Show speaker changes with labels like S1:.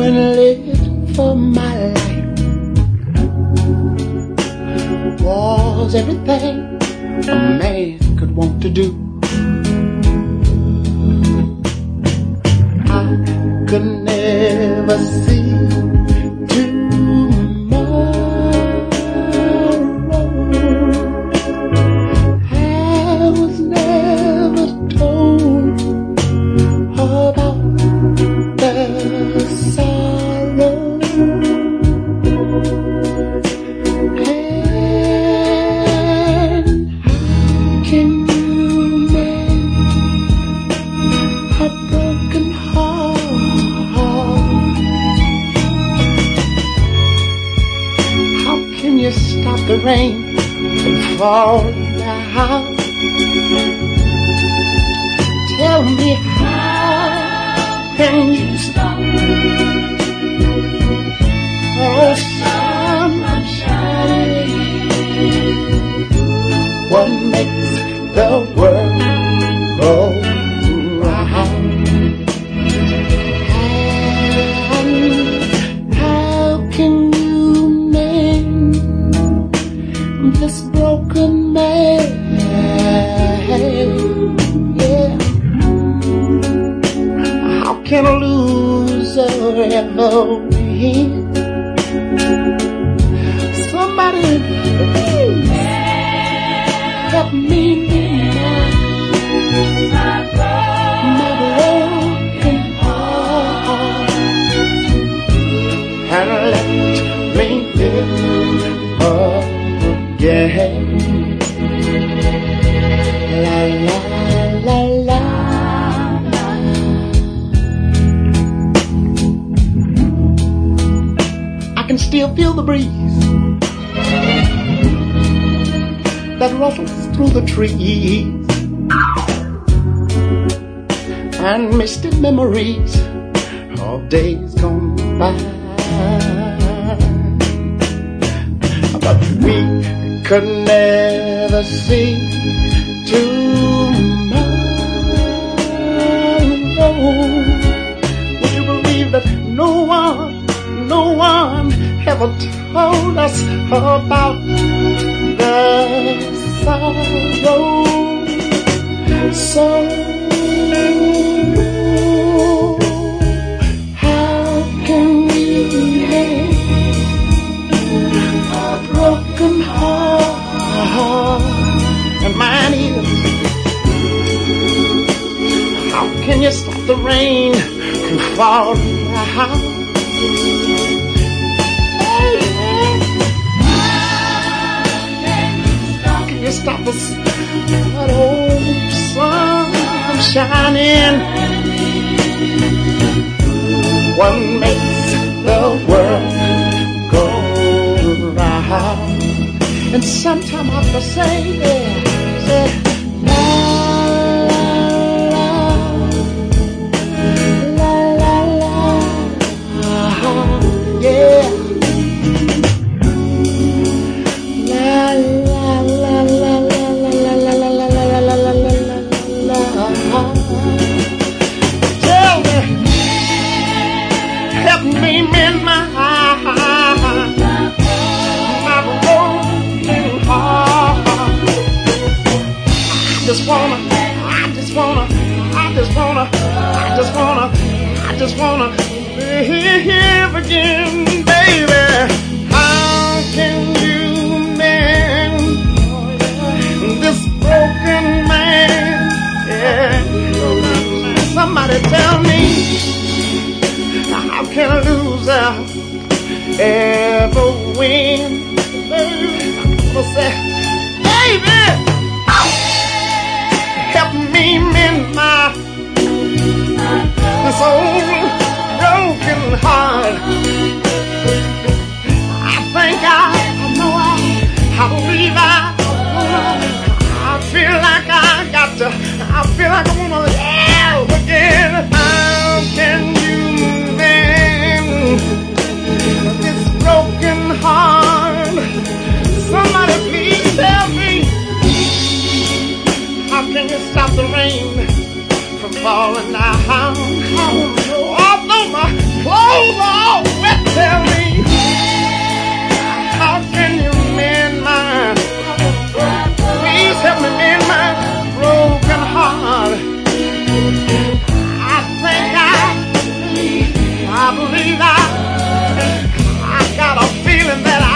S1: and lived for my life was everything a man could want to do. I could never see tomorrow. I was never told about the sorrow. And how can you mend a broken heart? How can you stop the rain from falling down? Tell me, how can you stop the sun from shining? What makes the world go round? And how can you mend this broken man? Yeah. How can a loser ever win? Somebody please help me mend my broken heart and let me live again. La la la la. I can still feel the breeze that ruffles through the trees and misty memories of days gone by. But we could never see tomorrow. Would you believe that no one ever told us about the sorrow? So how can we mend a broken heart? And mine is, how can you stop the rain from falling down? Stop us, that old sun from shining. What makes the world go round? And sometime I have to say, yeah, say, la la la la la, yeah, la la. Tell me, help me mend my broken heart. I just wanna live again, baby. How can you mend this broken man? Yeah. Somebody tell me, how can a loser ever win? Baby, I'm gonna say, baby, help me mend this old broken heart. I think I believe I feel like I wanna live again. How can you mend this broken heart? Somebody please tell me, how can you stop the rain from falling down? Although my clothes are feeling that